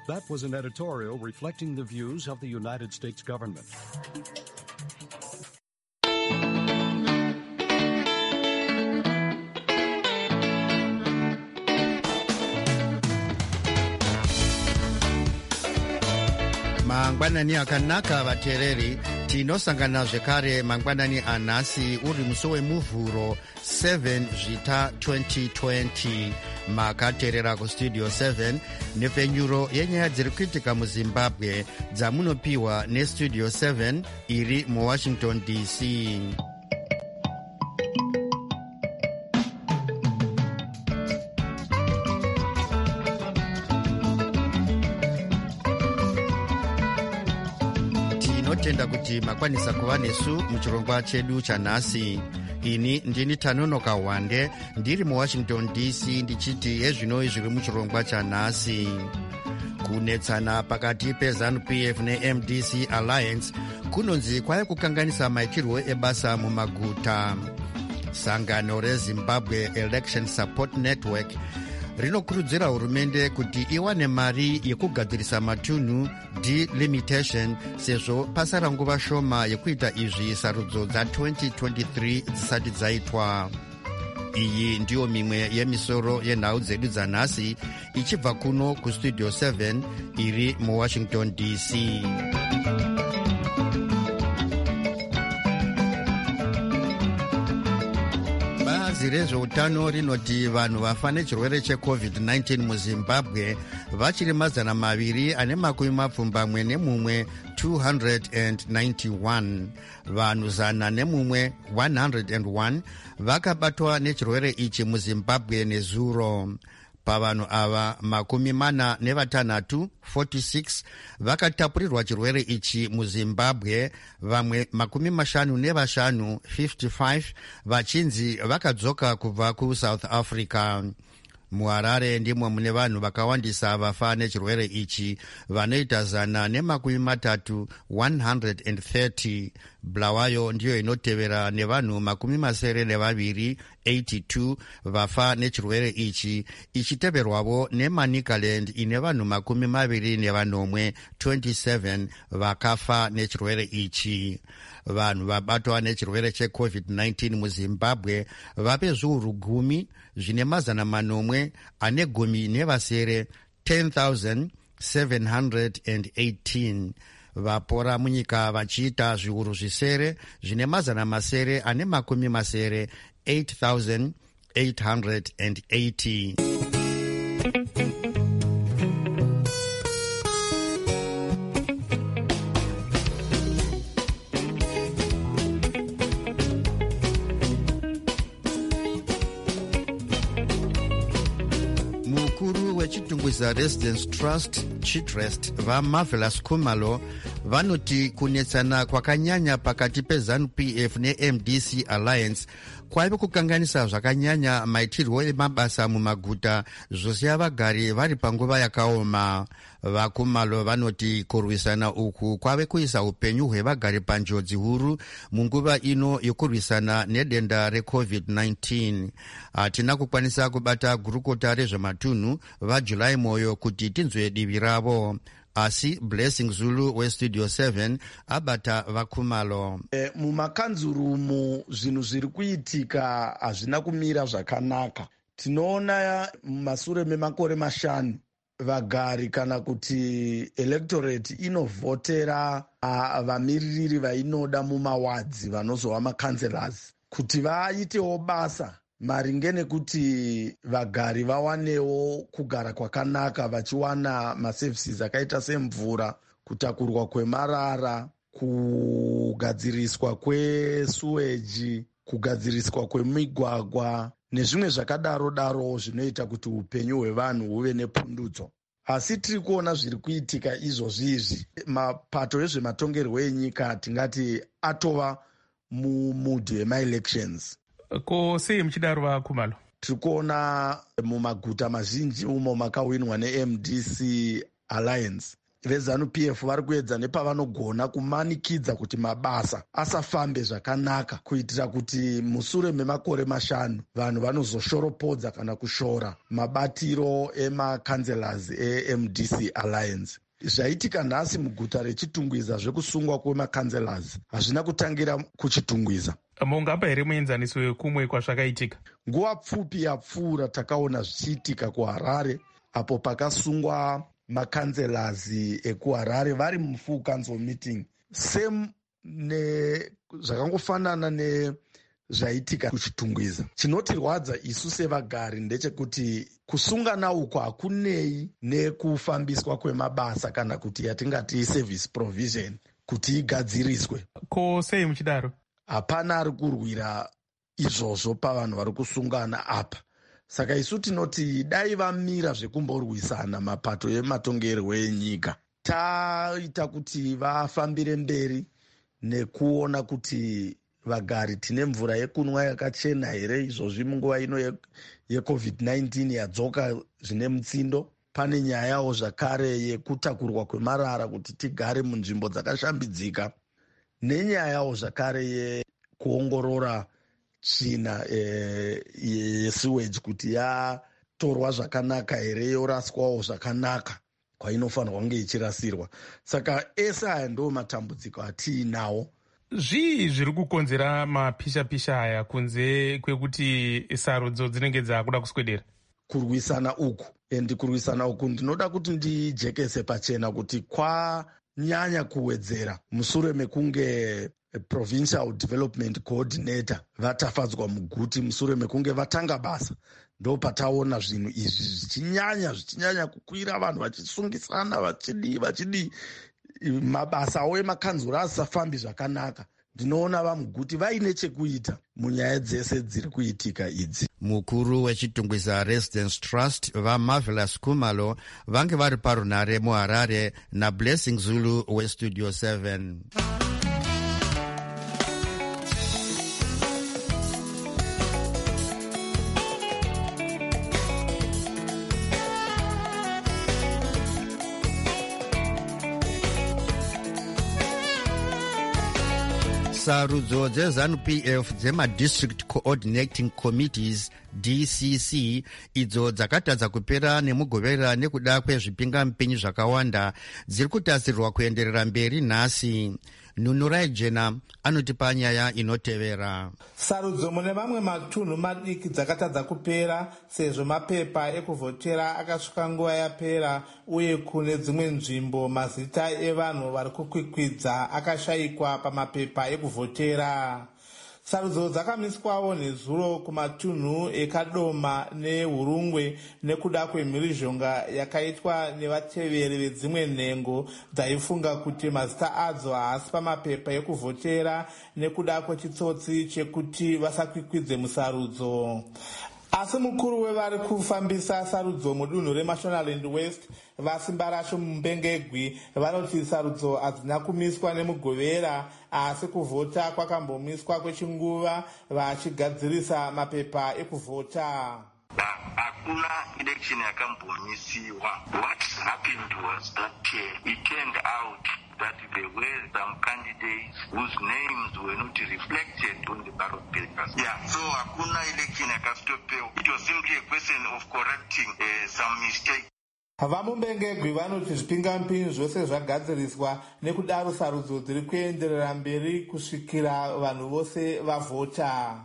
That was an editorial reflecting the views of the United States government. Mangwanani akanaka vateereri, tinosangana zvekare mangwanani anhasi uri musi wemuvhuro 7 zvita 2020. Makateerera kustudio 7 nepfenyuro yenyaya dziri kuitika muzimbabwe dzamunopiwa nestudio 7 iri muwashington dc. Tinotenda kuti makwanisa kuva nesu muchirongwa chedu chanhasi. Ini ndini Tanonoka Wande ndiri muwashington dc ndichiti ezvinoi zviri muchirongwa chanhasi. Kunetsana pakati peZANU-PF neMDC Alliance kunonzi kwave kukanganisa maitirwo ebasa mumaguta. Sangano reZimbabwe Election Support Network rinokurudzira hurumende kuti iwane mari yekugadzirisa matunhu delimitation sezvo pasara nguva shoma yekuita izvi sarudzo dza2023 dzisati dzaitwa. Iyi ndiyo mimwe yemisoro yenhau dzedu dzanhasi ichibva kuno kustudio 7 iri muwashington dc. Bazi rezveutano rinoti vanhu vafa nechirwere cheCovid-19 muZimbabwe vachiri 221 291. Vanhu 101 vakabatwa nechirwere ichi muZimbabwe nezuro. Pavanhu ava 46 vakatapurirwa chirwere ichi muZimbabwe, vamwe 55 vachinzi vakadzoka kubva kuSouth Africa. MuHarare ndimwe mune vanhu vakawandisa vafa nechirwere ichi, vanoita 130. Bulawayo ndiyo inotevera nevanhu 82 vafa nechirwere ichi, ichiteverwavo neManicaland ine vanhu 27 vakafa nechirwere ichi. Vanhu vabatwa nechirwere cheCovid-19 muZimbabwe vape zviuru 10 zvine 10,10 10,718. Vapora munyika vachiita zviuru zvisere zvine 8,880. Chitungwiza Residence Trust Chitrest vaMarvelous Khumalo vanoti kunetsana kwakanyanya pakati peZANU-PF neMDC Alliance kwaive kukanganisa zvakanyanya maitirwo emabasa mumaguta zvosiya vagari vari panguva yakaoma. VaKhumalo vanoti kurwisana uku kwave kuisa upenyu hwevagari panjodzi huru munguva ino yokurwisana nedenda reCovid-19. Hatina kukwanisa kubata gurukota rezvematunhu vaJulai Moyo kuti tinzwe divi ravo, asi Blessing Zulu westudio 7 abata vaKhumalo. Mumakanzurumu zvinhu zviri kuitika hazvina kumira zvakanaka. Tinoona mumashure memakore 5 vagari kana kuti electorate inovhotera vamiririri vainoda mumawadzi vanozova makanselas kuti vaitewo basa maringe nekuti vagari vawanewo kugara kwakanaka vachiwana maservices akaita semvura, kutakurwa kwemarara, kugadziriswa kwesuweji, kugadziriswa kwemigwagwa nezvimwe zvakadaro zvinoita kuti upenyu hwevanhu huve nepundutso. Asi tiri kuona zviri kuitika izvozvizvi, mapato ezvematongerwo enyika tingati atova mumudhi wemaelections. Ko sei muchidaro vaKhumalo? Tiri kuona mumaguta mazhinji umo makawinwa neMDC Alliance vezanu-pf vari kuedza nepavanogona kumanikidza kuti mabasa asafambe zvakanaka, kuitira kuti musure memakore 5 vanhu vanozoshoropodza kana kushora mabatiro emakanzelas eMDC Alliance. Zvaitika nhasi muguta reChitungwiza zvekusungwa kwemakanzelas hazvina kutangira kuChitungwiza. Mungapa here muenzaniso wekumwe kwazvakaitika? Nguva pfupi yapfuura takaona zvichiitika kuHarare, apo pakasungwa makanzelas ekuHarare vari mufull council meeting, same zvakangofanana nezvaitika kuChitungwiza. Chinotirwadza isu sevagari ndechekuti kusungana uku hakunei nekufambiswa kwemabasa kana kuti yatingati service provision kuti igadziriswe. Ko sei muchidaro? Hapana ari kurwira izvozvo pavanhu vari kusungana apa. Saka isu tinoti dai vamira zvekumborwisana mapato ematongerwo enyika, taita kuti vafambire mberi nekuona kuti vagari tine mvura yekunwa yakachena here izvozvi munguva ino yeCovid-19 yadzoka zvine mutsindo. Pane nyayawo zvakare yekutakurwa kwemarara kuti tigare munzvimbo dzakashambidzika, nenyayawo zvakare yekuongorora tsvina yesewage kuti yatorwa zvakanaka here, yoraswawo zvakanaka kwainofanirwa kunge ichirasirwa. Saka ese aya ndo matambudziko atiinawo. Zvii zviri kukonzera mapisha-pisha aya kunze kwekuti sarudzo dzinenge dzakuda kuswedera? Kurwisana uku, endi kurwisana uku ndinoda kuti ndijekese pachena kuti kwanyanya kuwedzera mushure mekunge Provincial Development Coordinator vatafadzwa muguti, mushure mekunge vatanga basa, ndo pataona zvinhu izvi zvichinyanya kukwira, vanhu vachisungisana vachidi mabasa awo emakanzura asafambi zvakanaka. Ndinoona vamuguti vaine chekuita munyaya dzese dziri kuitika idzi. Mukuru weChitungwiza Residence Trust vaMarvelous Khumalo vange vari parunare muHarare naBlessing Zulu weStudio 7. Sarudzo dzeZanu-PF dzemadistrict coordinating committees DCC idzo dzakatadza kupera nemugovera nekuda kwezvipingamupinyi zvakawanda dziri kutarisirwa kuenderera mberi nhasi. Nunurai Jena anotipa nyaya inotevera. Sarudzo mune mamwe matunhu madiki dzakatadza kupera sezvo mapepa ekuvhotera akasvika nguva yapera, uye kune dzimwe nzvimbo mazita evanhu vari kukwikwidza akashayikwa pamapepa ekuvhotera. Sarudzo dzakamiswawo nezuro kumatunhu eKadoma neHurungwe nekuda kwemhirizhonga yakaitwa nevateveri vedzimwe nhengo dzaifunga kuti mazita adzo haasi pamapepa ekuvhotera nekuda kwechitsotsi chekuti vasakwikwidze musarudzo. Asi mukuru wevari kufambisa sarudzo mudunhu reMashonaland West vaSimbarasho Mumbengegwi vanoti sarudzo hadzina kumiswa nemugovera, asi kuvhota kwakambomiswa kwechinguva vachigadzirisa mapepa ekuvhota. Hakuna election yakambomisiwa. What happened was that it turned out that there were some candidates whose names were not reflected on the ballot papers. So hakuna election yakastopewa. It was simply a question of correcting some mistakes. VaMumbengegwi vanoti zvipingamupinyi zvose zvagadziriswa, nekudaro sarudzo dziri kuenderera mberi kusvikira vanhu vose vavhota.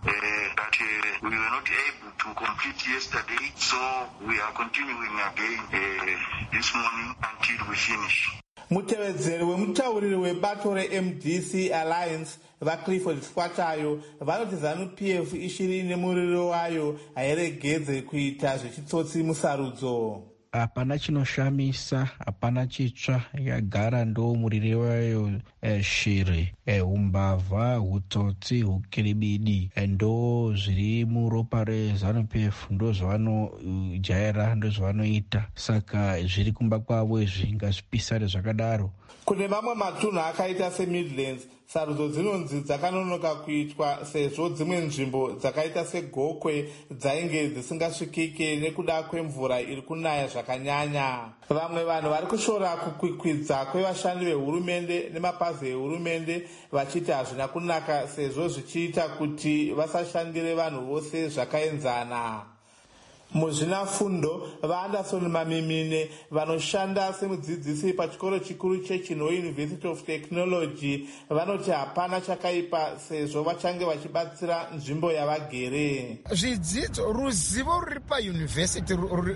We were not able to complete yesterday, so we are continuing again this morning until we finish. Mutevedzeri wemutauriri webato reMDC Alliance vaClifford Swatayo vanoti ZANU-PF ishiri nemuriro wayo hairegedze kuita zvechitsotsi musarudzo. Hapana chinoshamisa, hapana chitsva, yagara ndo muriri wayo shiri, umbavha, hutsotsi, hukiribidi, ndo zviri muropa reZANU-PF, ndo zvavanojaira, ndo zvavanoita. Saka zviri kumba kwavo izvi ngazvipisare zvakadaro. Kune mamwe matunhu akaita seMidlands, sarudzo dzinonzi dzakanonoka kuitwa sezvo dzimwe nzvimbo dzakaita segokwe dzainge dzisingasvikike nekuda kwemvura iri kunaya zvakanyanya. Vamwe vanhu vari kushora kukwikwidza kwevashandi vehurumende nemapazi ehurumende vachiti hazvina kunaka sezvo zvichiita kuti vasashandire vanhu vose zvakaenzana. Muzvinafundo vaAnderson Mamimine vanoshanda semudzidzisi pachikoro chikuru cheChinho University of Technology vanoti hapana chakaipa sezvo vachange vachibatsira nzvimbo yavagere. Zvidzidzo ruzivo ruri payunivhesiti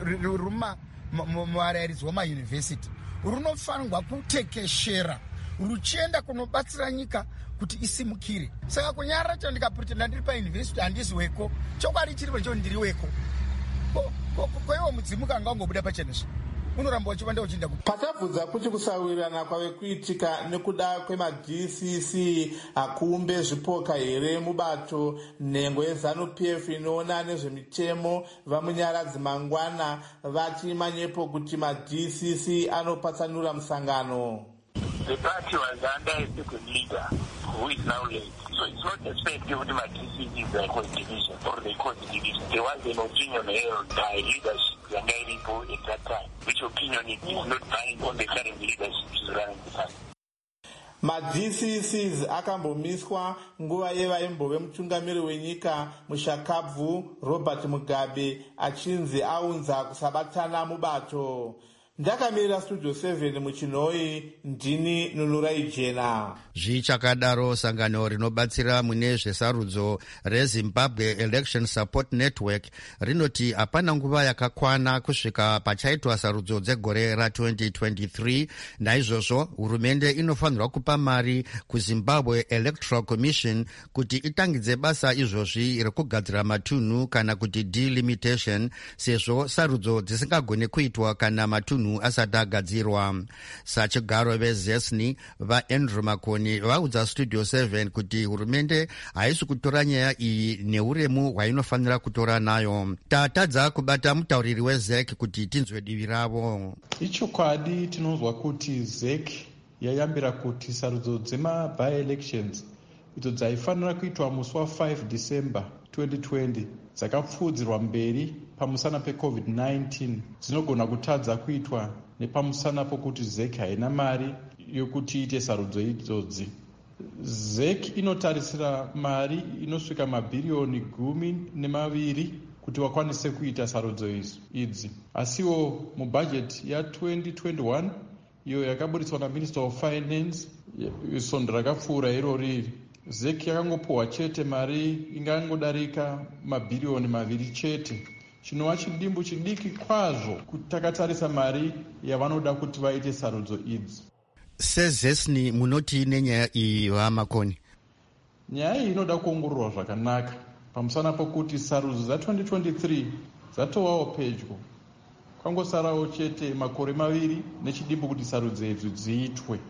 murairidzi wamayunivhesiti runofanirwa kutekeshera ruchienda kunobatsira nyika kuti isimukire. Saka kunyarara chandikapurutenda ndiri payunivhesiti handisi weko chokwadi chiripo cho ndiri weko. Kwaiwo mudzimuka anga ungobuda pachenezvo unoramba uchivanda uchienda patabvudza kuti kusawirirana kwave kuitika nekuda kwema-DCC hakuumbe zvipoka here mubato nhengo yeZANU-PF inoona nezvemitemo vamunyaradzi mangwana vati manyepo kuti ma-DCC anopatsanura musangano. The party was under a second leader who is now late. So it's not expected that my DCC is a cause division or the cause division. There was an opinion held by leadership Yangairipo at that time, which opinion is not binding on the current leadership is running the party. Ma-DCCs akambomiswa nguva yevaimbove mutungamiri wenyika mushakabvu Robert Mugabe achinzi aunza kusabatana mubato. Ndakamirira Studio 7 muChinoi, ndini Nunurai Jena. Zvichakadaro sangano rinobatsira mune zvesarudzo reZimbabwe Election Support Network rinoti hapana nguva yakakwana kusvika pachaitwa sarudzo dzegore ra2023. Naizvozvo hurumende inofanirwa kupa mari kuZimbabwe Electoral Commission kuti itangidze basa izvozvi rekugadzira matunhu kana kuti delimitation, sezvo sarudzo dzisingagone kuitwa kana matunhu asati agadzirwa. Sachigaro veZESNI vaAndrew Makoni vaudza Studio 7 kuti hurumende haisi kutora nyaya iyi neuremu hwainofanira kutora nayo. Tatadza kubata mutauriri weZEC kuti tinzwe divi ravo. Ichokwadi tinonzwa kuti ZEC yayambira kuti sarudzo dzema-by-elections idzo dzaifanira kuitwa musi wa5 December 2020 dzakapfuudzirwa mberi pamusana peCovid-19 dzinogona kutadza kuitwa nepamusana pokuti ZEC haina mari yokuti iite sarudzo idzodzi. ZEC inotarisira mari inosvika mabhiriyoni 12 kuti vakwanise kuita sarudzo idzi. Asiwo mubhajeti ya2021 iyo yakaburitswa naMinister of Finance isondo rakapfuura irori, ZEC yakangopuhwa chete mari ingangodarika mabhiriyoni 2 chete, chinova chidimbu chidiki kwazvo kuti takatarisa mari yavanoda kuti vaite sarudzo idzi. SeZESNI munoti nenyaya iyi vaMakoni? Nyaya iyi inoda kuongororwa zvakanaka pamusana pokuti sarudzo za2023 dzatovawo pedyo, kwangosarawo chete makore 2 nechidimbu kuti sarudzo idzi dziitwe.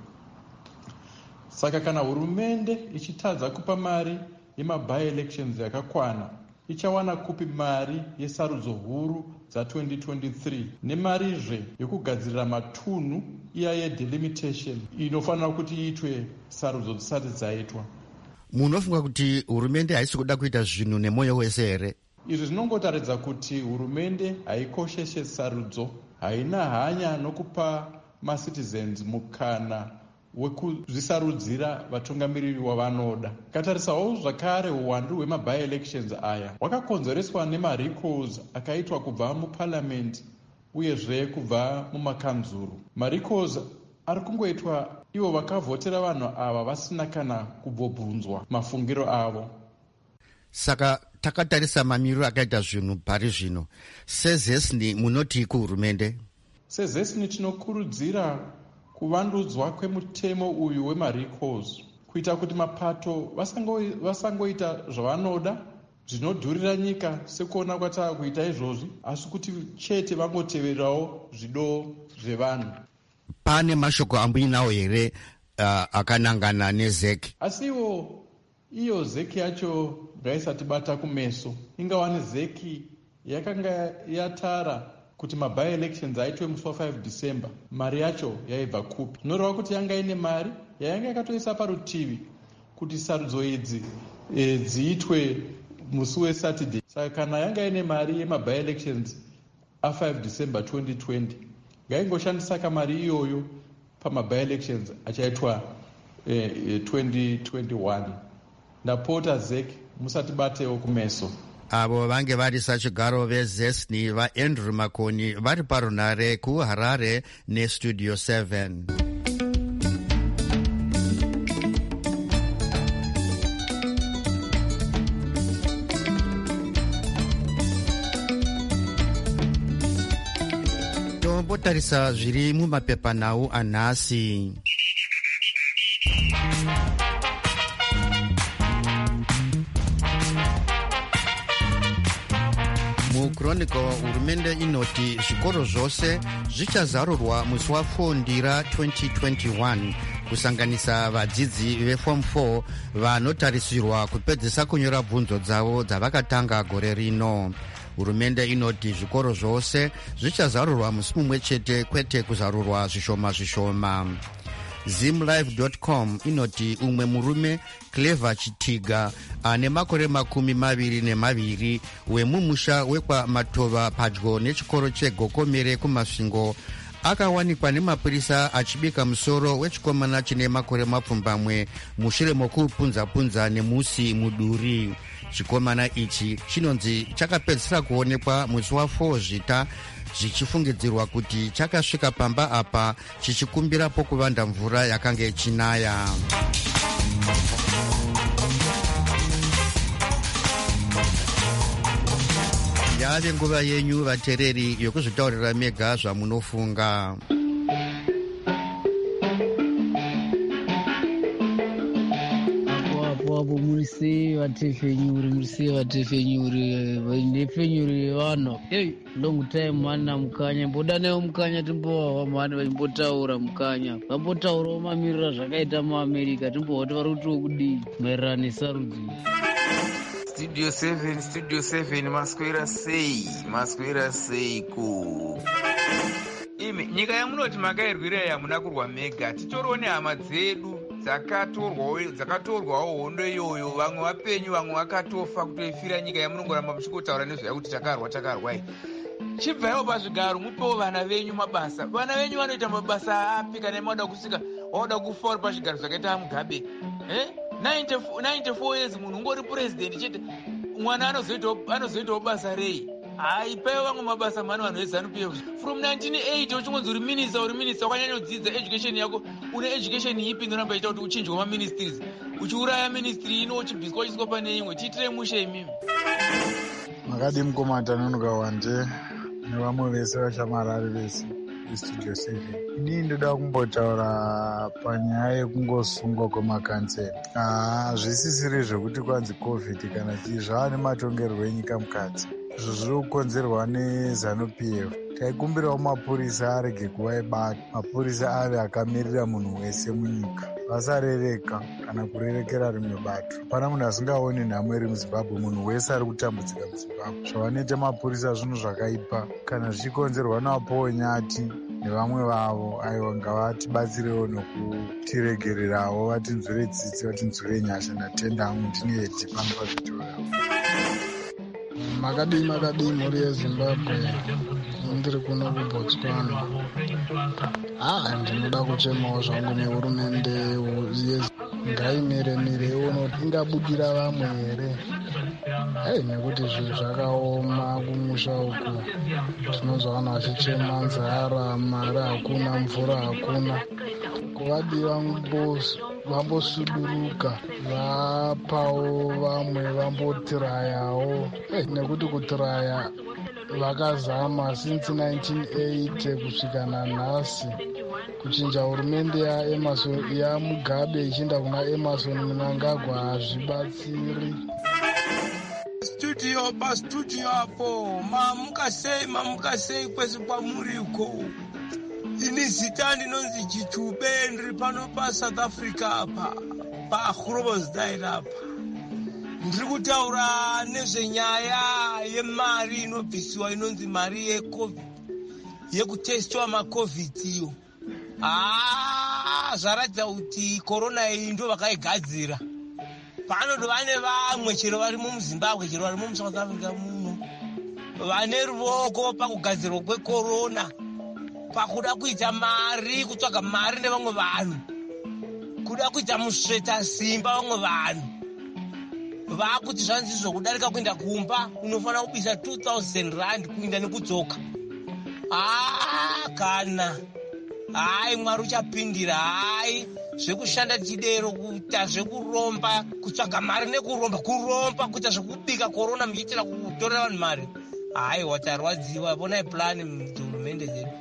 Saka kana hurumende ichitadza kupa mari yema-by-elections yakakwana, ichawana kupi mari yesarudzo huru dza2023 nemarizve yokugadzirira matunhu iya yedelimitation inofanira kuti iitwe sarudzo dzisati dzaitwa. Munofunga kuti hurumende haisi kuda kuita zvinhu nemwoyo wese here? Izvi zvinongotaridza kuti hurumende haikosheshe sarudzo, haina hanya nokupa macitizens mukana wekuzvisarudzira vatungamiriri wavanoda. Katarisawo zvakare uwandu hwema-by-elections aya hwakakonzereswa nemarecalls akaitwa kubva muparliament uyezve kubva mumakanzuru. Marecalls ari kungoitwa ivo vakavhotera vanhu ava vasina kana kubvobvunzwa mafungiro avo. Saka takatarisa mamiriro akaita zvinhu pari zvino, SeZESNI munoti kuhurumende? SeZESNI tinokurudzira kuvandudzwa kwemutemo uyu wemarecalls kuita kuti mapato vasangoita zvavanoda zvinodhurira nyika sekuona kwatava kuita izvozvi, asi kuti chete vangoteverawo zvido zvevanhu. Pane mashoko amboinawo here akanangana neZEC? Asi iyo ZEC yacho ngaisatibata kumeso. Ingawani ZEC yakanga yatara kuti ma-by-elections aitwe musi wa5 December, mari yacho yaibva kupi? Zvinoreva kuti yanga ine mari yayanga yakatoisa parutivi kuti sarudzo idzi dziitwe musi weSaturday. Saka kana yanga ine mari yemabi-elections a5 December 2020 ngaingoshandisa kamari iyoyo pamabi-elections achaitwa 2021. Ndapota ZEC musatibatewo kumeso. Avo vange vari sachigaro vezesni vaAndrew Makoni vari parunare kuHarare neStudio 7. Tombotarisa zviri mumapepanhau anhasi. muChronicle hurumende inoti zvikoro zvose zvichazarurwa musi wa4 Ndira 2021 kusanganisa vadzidzi veform 4 vanotarisirwa kupedzisa kunyora bvunzo dzavo dzavakatanga gore rino. Hurumende inoti zvikoro zvose zvichazarurwa musi mumwe chete, kwete kuzarurwa zvishoma zvishoma. Zimlive.com inoti umwe murume Clever Chitiga ane makore 22 wemumusha wekwa Matova padyo nechikoro cheGokomere kumasvingo akawanikwa nemapurisa achibika musoro wechikomana chine makore 20 mushure mokupunza-punza nemusi muduri. Chikomana ichi chinonzi chakapedzisira kuonekwa musi wa4 Zvita zvichifungidzirwa kuti chakasvika pamba apa chichikumbira pokuvanda mvura yakanga ichinaya. Yave nguva yenyu vatereri yokuzvitaurira mega zvamunofunga. Apo murise vatefenyuri ndefenyuri vano long time mana mukanya mboda nayo mukanya timbowa vamani vachimbotaura mukanya vambotaurawo mamirira zvakaita muAmerica timboti vari kuti okudii maererano nesarudzo. Studio 7 maswera sei ku imi nyika yamunoti makairwira yamuna kurwa mega. Titoriwo nehama dzedu dzakatorwawo hondo iyoyo, vamwe vapenyu vamwe vakatofa kutoifira nyika yamunongoramba muchikotaura nezvayakuti takarwa. Chibvaiwo pazvigaro mupewo vana venyu mabasa. Vana venyu vanoita mabasa api kana mauda kusika wauda kufa uri pazvigaro zvakaita Mugabe? 94 years munhu ungori president chete, mwana anozoitawo basa rei? Haipayo vamwe mabasa mani vanhu veZANU-PF. From 1980 uchingonzi uri minista wakanyanyodzidza education yako. Une education ipi inoramba ichita kuti uchinjwa maministries, uchiuraya ministry ino uchibviswa uchiswa pane imwe? Tiitire mushe imimi. Makadi mukomata nonoka wande nevamwe vese vachamarari vese veStudio 7. Inini ndoda kumbotaura panyaya yekungosungwa kwemakanseri. Zvisisiri zvekuti kwanzi COVID kana chii, zvava nematongerwo enyika mukati. Izvo zviri kukonzerwa neZANU-PF. Taikumbirawo mapurisa arege kuva ebata, mapurisa ave akamirira munhu wese munyika, vasarereka kana kurerekera rimwe bato. Hapana munhu asingaoni nhamo iri muZimbabwe, munhu wese ari kutambudzika muZimbabwe. Zvavanoita mapurisa zvinhu zvakaipa, kana zvichikonzerwa naPaul Nyati nevamwe vavo, aiwa ngavatibatsirewo nokutiregererawo, vatinzwire tsitsi, vatinzwire nyasha. Ndatenda hangu ndine hedhi pano pazvitaurawo. Makadii mhuri yeZimbabwe, ndiri kuno kuBotswana. Ndinoda kuchemawo zvangu nehurumende ngaimire ione ingabudira vamwe here. Nekuti zvinhu zvakaoma kumusha uku, tinonzwa vanhu vachichema nzara, mari hakuna, mvura hakuna. Kuvadiwa vambosuduruka, vapawo vamwe vambotirayawo. Nekuti kutiraya vakazama since 1980 kusvika nanhasi kuchinja hurumende yaMugabe ichienda kuna Emerson Mnangagwa hazvibatsiri. Studio apo mamuka sei kwese kwamuri uko. Ini zita ndinonzi Chitube, ndiri pano paSouth Africa apa paGroblersdale apa. Ndiri kutaura nezvenyaya yemari inobvisiwa inonzi mari yeCovid, yekutestiwa maCovid iyo. Zvaratidza kuti korona iyi ndo vakaigadzira panodova nevamwe chero vari muzimbabwe chero vari mumusouth africa muno vane ruoko pakugadzirwa kwekorona, pakuda kuita mari, kutsvaga mari nevamwe vanhu, kuda kuita musveta simba vamwe vanhu. Vakuti zvanzizvo kudarika kuenda kumba unofanira kubisa 2,000 rand kuinda nekudzoka. Kana hai Mwari uchapindira. Hai zvekushanda chidero, kuita zvekuromba, kutsvaga mari nekuromba, kuita zvekubika korona muchiitira kutorera vanhu mari. Hai watarwadziwa. Vonai plani muhurumende dzedu.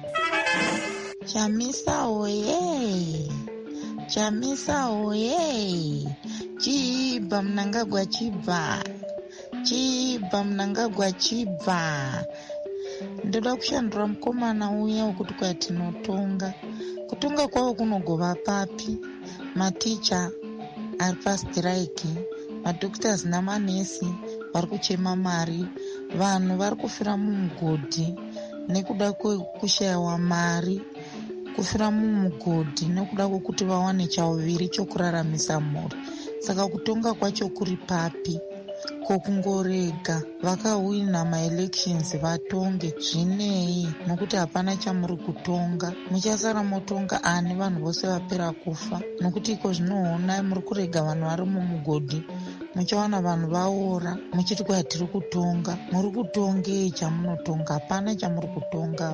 Chamisa oye, Chamisa oye, chibva Mnangagwa chibva, chibva Mnangagwa chibva. Ndoda kushandura mukomana uya wekuti kwatinotonga. Kutonga kwavo kunogova papi? Maticha ari pastirike, madhoktors namanesi vari kuchema mari, vanhu vari kufira mumugodhi nekuda kwekushayiwa mari, kufira mumugodhi nekuda kwekuti vawane chauviri chokuraramisa mhuri. Saka kutonga kwacho kuri papi? Kokungorega vakahwina maelections vatonge zvinei, nokuti hapana chamuri kutonga. Muchasara motonga ani vanhu vose vapera kufa, nokuti iko zvinoona muri kurega vanhu vari mumugodhi. Muchawana vanhu vaora muchiti kwatiri kutonga. Muri kutongei chamunotonga? Hapana chamuri kutonga.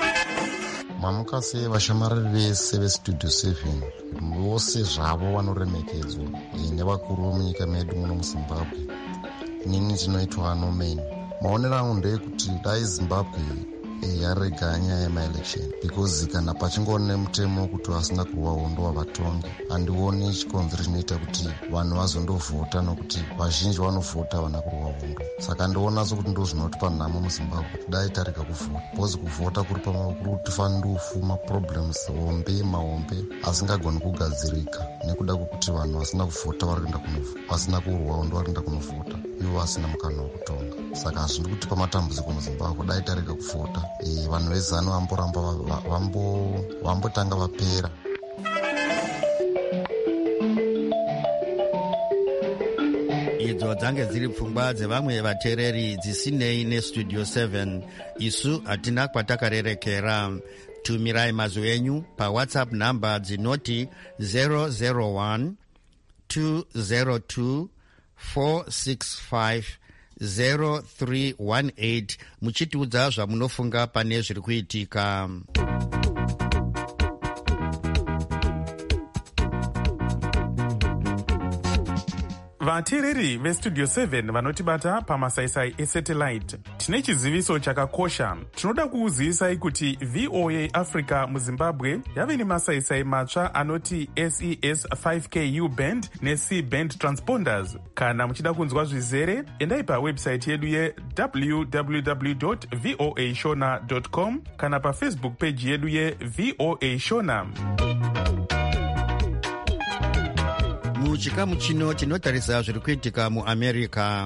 Mamukase vashamarari vese vestudio 7 vose zvavo vanoremekedzwa nevakuru munyika medu muno muzimbabwe. Inini ndinoitwa Norman. Maonero angu ndeyekuti dai Zimbabwe yarega nyaya yemaelection, because kana pachingone nemutemo kuti vasina kurwa hondo wavatonge, handioni chikonzero chinoita kuti vanhu vazondovhota, nokuti vazhinji vanovhota vana kurwa hondo. Saka ndioona sokuti ndo zvinotipa nhamo muzimbabwe kuti dai tarega kuvhota, because kuvhota kuri tifana ndofu maproblems mahombe asingagoni kugadzirika nekuda kwekuti vanhu vasina kuvhota vasina kurwa hondo varienda kunovhota, ivo vasina mukana wekutonga. Saka hazvindi kutipa matambudziko muzimbabwe dai tarega kuvhota. Vanhu vezano vamboramba vambotanga vapera. Idzo dzange dziri pfungwa dzevamwe vateereri dzisinei nestudio 7. Isu hatina kwatakarerekera. Tumirai mazwi enyu pawhatsapp namba dzinoti 001 202 465 0318 muchitiudza zvamunofunga pane zviri kuitika. vateereri vestudio 7 vanotibata pamasaisai esatellite, tine chiziviso chakakosha. Tinoda kuuzivisai kuti VOA Africa muzimbabwe yave nemasaisai matsva anoti SES 5Ku band neC band transponders. Kana muchida kunzwa zvizere, endai pawebsite yedu ye.www.voashona.com kana pafacebook page yedu ye-VOA Shona. Muchikamu chino tinotarisa zviri kuitika muAmerica.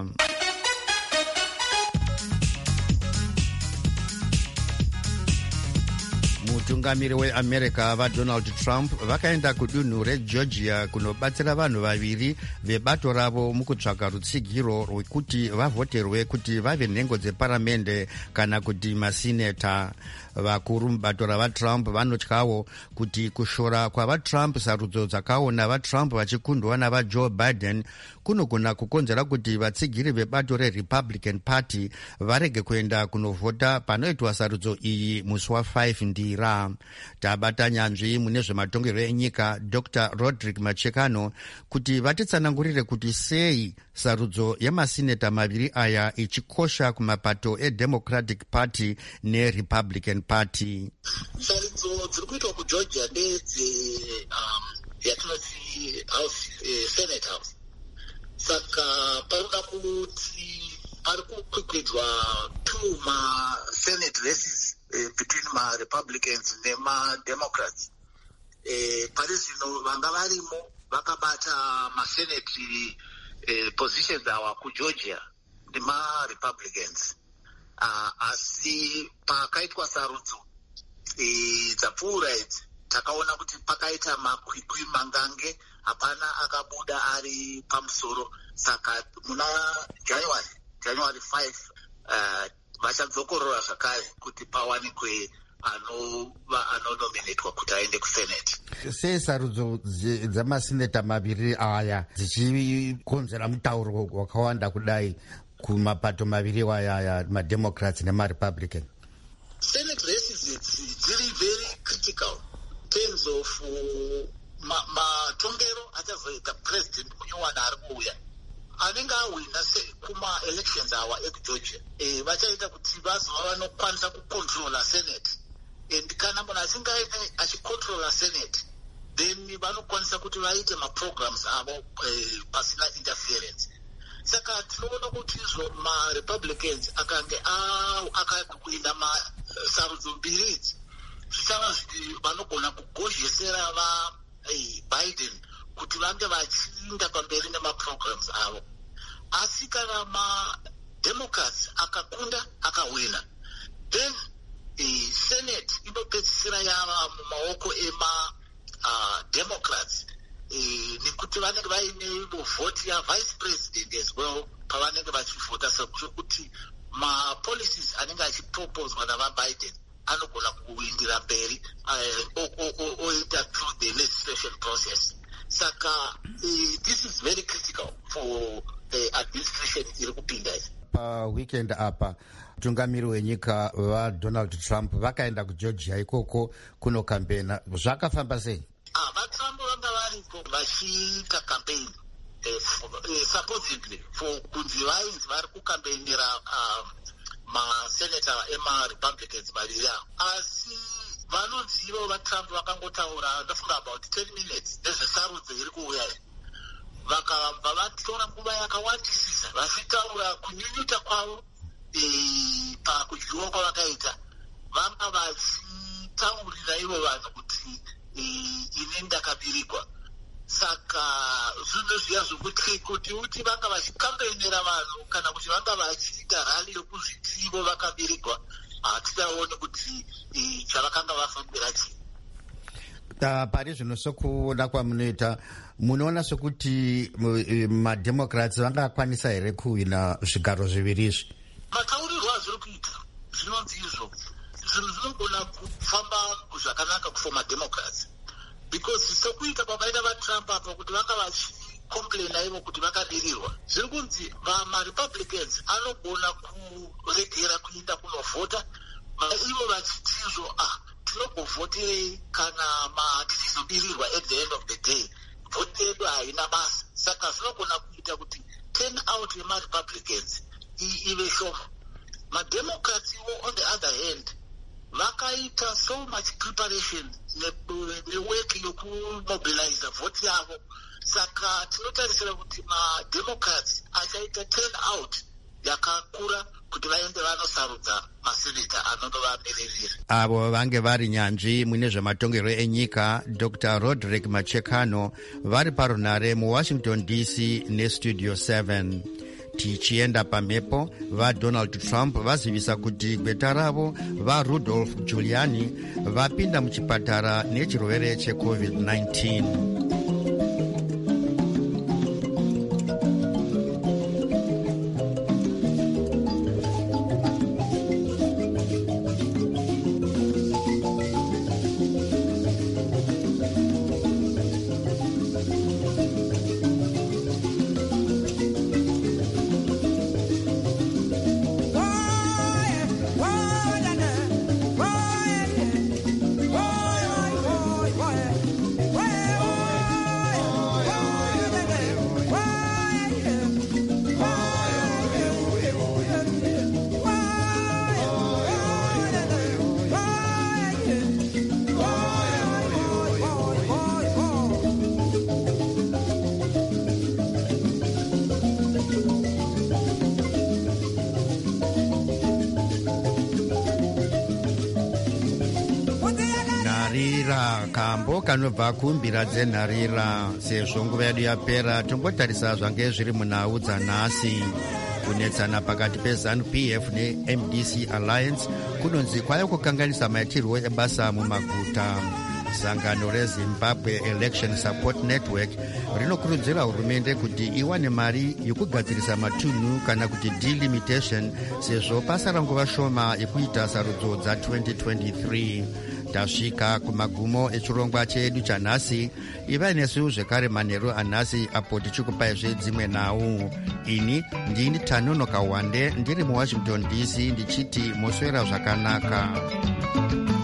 Mutungamiri weAmerica vaDonald Trump vakaenda kudunhu reGeorgia kunobatsira vanhu vaviri vebato ravo mukutsvaga rutsigiro rwekuti vavhoterwe kuti vave nhengo dzeparamende kana kuti masineta. Vakuru mubato ravaTrump vanotyawo kuti kushora kwavaTrump sarudzo dzakaona vaTrump vachikundwa navaJoe Biden kunogona kukonzera kuti vatsigiri vebato reRepublican Party varege kuenda kunovhota panoitwa sarudzo iyi musi wa5 ndira. Tabata nyanzvi mune zvematongerwo enyika Dr. Roderick Machekano kuti vatitsanangurire kuti sei sarudzo yemasineta maviri aya ichikosha kumapato eDemocratic Party neRepublican Party. Sarudzo dziri kuitwa kuGeorgia ndedze yatinoti Senate House. Saka paroda kuti pari kukwikwidwa 2 ma-Senate races between ma-Republicans nema-Democrats. Pari zvino vanga varimo vakabata ma-Senate positions awa kuGeorgia nema-Republicans. Asi pakaitwa sarudzo dzapfuura idzi takaona kuti pakaita makwikwi mangange, hapana akabuda ari pamusoro. Saka muna January 5 vachadzokorora zvakare kuti pawanikwe anonominatwa kuti aende kusenate. Sei sarudzo dzamaseneta maviri aya dzichikonzera mutauro wakawanda kudai kumapato maviri aya, mademocrats nemarepublican? Senate races dziri very critical in terms of matongero achazoita president munyuwana ari kuuya anenge awina kuma-elections awa ekugeorgia. Vachaita kuti vazova vanokwanisa kucontrola senate, and kana munhu achinge achicontrola senate then vanokwanisa kuti vaite maprograms avo pasina interference. Saka tinoona kuti izvo ma-republicans akange akakuinda masarudzo mbiri idzi zvichava vanogona kugozhesera vaBiden kuti vange vachiinda pamberi nemaprograms avo. Asi kana mademocrats akakunda akawina, then senate inopedzisira yava mumaoko ema-democrats, nekuti vanenge vaine vhoti yavice president as well pavanenge vachivhota, sekuti mapolicies anenge achiproposwa navaBiden anogona kuindira mberi oita through the legislation process. Saka this is very critical for the administration iri kupinda. Weekend apa mutungamiri wenyika vaDonald Trump vakaenda kuGeorgia ikoko kunokambena. Zvakafamba sei? VaTrump vanga variko vachiita campaign supposedly for kunzi vainzi vari kukambenera masenata ema-republicans maviri avo, asi vanonzi ivo vaTrump vakangotaura ndafunga about 10 minutes nezvesarudzo iri kuuya. Vakabva vatora nguva yakawandisisa vachitaura kunyunyuta kwavo pakudyiwa kwavakaita. Vanga vachitaurira ivo vanhu kuti ine ndakabirigwa. Saka zvinhu zviya zvokuti kuti vanga vachikambenera vanhu kana kuti vanga vachiita rali yokuzviti ivo vakabirigwa, hatidaoni kuti chavakanga vafambira chii. Pari zvino sokuona kwamunoita, munoona sokuti mademocrats vangakwanisa here kuwina zvigaro zviviri izvi? Mataurirwo azviri kuita zvinonzi izvo zvinhu zvinogona kufamba zvakanaka for mademocrats, because sekuita kwakaita vaTrump apo kuti vanga vachicomplaina ivo kuti vakadirirwa. Zviri kunzi marepublicans anogona kuregera kuinda kunovhota, ivo vachitizvo tinobhovhoterei kana tichizobirirwa at the end of the day, vhoti yedu haina basa. Saka zvinogona kuita kuti turn out yemarepublicans ive shoma. Mademocrats ivo on the other hand vakaita so much preparation nework yokumobilize vhoti yavo. Saka tinotarisira kuti mademocrats achaita turn out yakakura kuti vaende vanosarudza maseneta anonovamiririra. Avo vange vari nyanzvi mune zvematongero enyika, Dr. Roderick Machekano, vari parunare muWashington DC nestudio 7. Tichienda pamhepo, vaDonald Trump vazivisa kuti gweta ravo vaRudolph Giuliani vapinda muchipatara nechirwere cheCovid-19. Kambo kanobva kumbira dzenharira. Sezvo nguva yedu yapera, tombotarisa zvange zviri munhau dzanhasi. Kunetsana pakati peZANU-PF neMDC Alliance kunonzi kwaya kukanganisa maitirwo ebasa mumaguta. sangano rezimbabwe election support network rinokurudzira hurumende kuti iwane mari yokugadzirisa matunhu kana kuti delimitation sezvo pasara nguva shoma yekuita sarudzo dza2023. Tasvika kumagumo echirongwa chedu chanhasi. Ivai nesu zvekare manheru anhasi apo tichikupaizve dzimwe nhau. Ini ndini Tanono Kawande ndiri muWashington DC ndichiti moswera zvakanaka.